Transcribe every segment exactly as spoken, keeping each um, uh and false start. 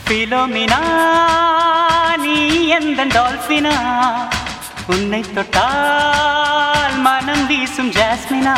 பிலோமினா நீ எந்த டால்பினா உன்னை தொட்டால் மனம் வீசும் ஜாஸ்மினா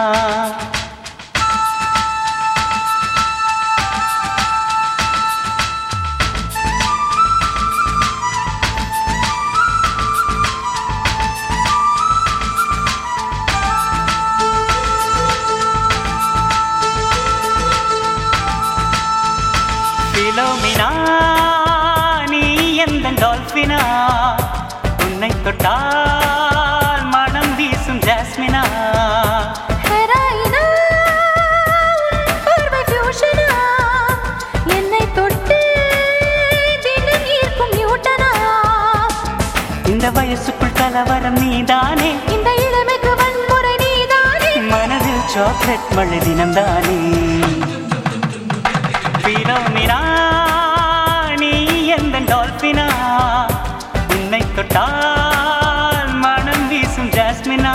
பிலோமினா நீ எந்த டால்பினா உன்னை தொட்டால் மனம் வீசும் ஜாஸ்மினா என்னை தொட்டு தினம் ஈர்க்கும் நியூட்டனா இந்த வயசுக்குள் கலவரம் நீதானே இந்த இளமைக்கு வன்முறை நீதானே மனதில் சாக்லேட் மழை தினம்தானே பிலோமினா நீ எந்த டால்பினா உன்னை தொட்டால் மனம் வீசும் ஜாஸ்மினா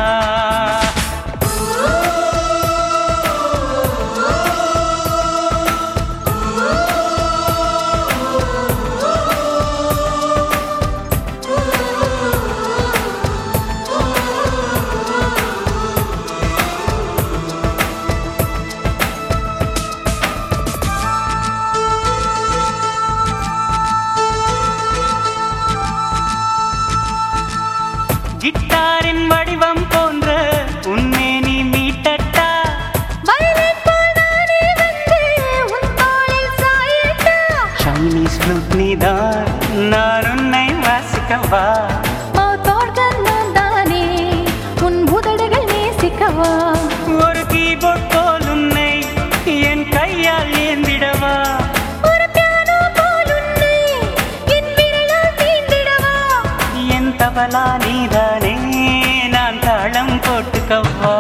கிட்டாரின் வடிவம் போன்ற உன்னை நீ மீட்டட்டா வயலின் போல் நானே வந்து உன் தோளில் சாயட்டா சைனீஸ் ஃப்ளூட் நீதான் நான் உன்னை வாசிக்கவா மவுத் ஆர்கன் நான் தானே உன் உதடுகள் நேசிக்கவா ஒரு கீபோர்ட் போல் உன்னை என் கையால் ஏந்திடவா ஒரு பியானோ போல் உன்னை என் விரலால் தீண்டிடவா என் தபலா நீதானே நான் தாளம் போட்டுக்கவா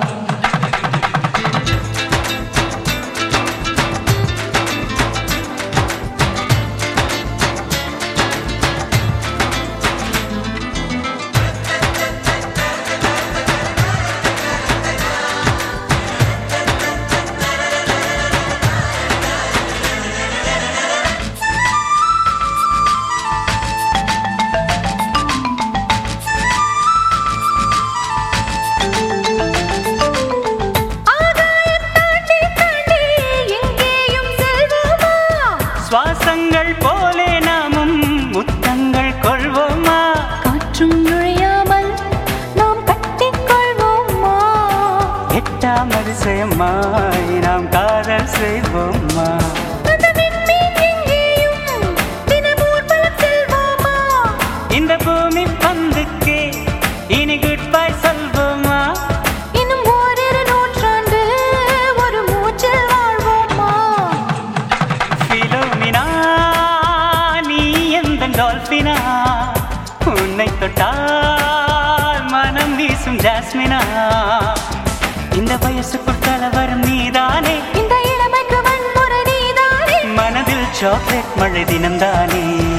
சுவாசங்கள் போலே நாமும் முத்தங்கள் கொள்வோமா காற்றும் நுழையாமல் நாம் கட்டிக்கொள்வோமா எட்டாம் அதிசயமாய் நாம் காதல் செய்வோமா அந்த விண்மீன் எங்கேயும் தினமூர் பலம் செல்வோமா இந்த பூமி பந்துக்கே இனி குட் பை சொல்வோமா இன்னும் ஓரிரு நூற்றாண்டு ஒரு மூச்சில் வாழ்வோமா பிலோமினா நீ எந்த டால்பினா உன்னை தொட்டால் மனம் வீசும் ஜாஸ்மினா இந்த வயசுக்குள் கலவரம் நீதானே இந்த இளமைக்கு வன்முறை நீதானே மனதில் சாக்லேட் மழை தினம்தானே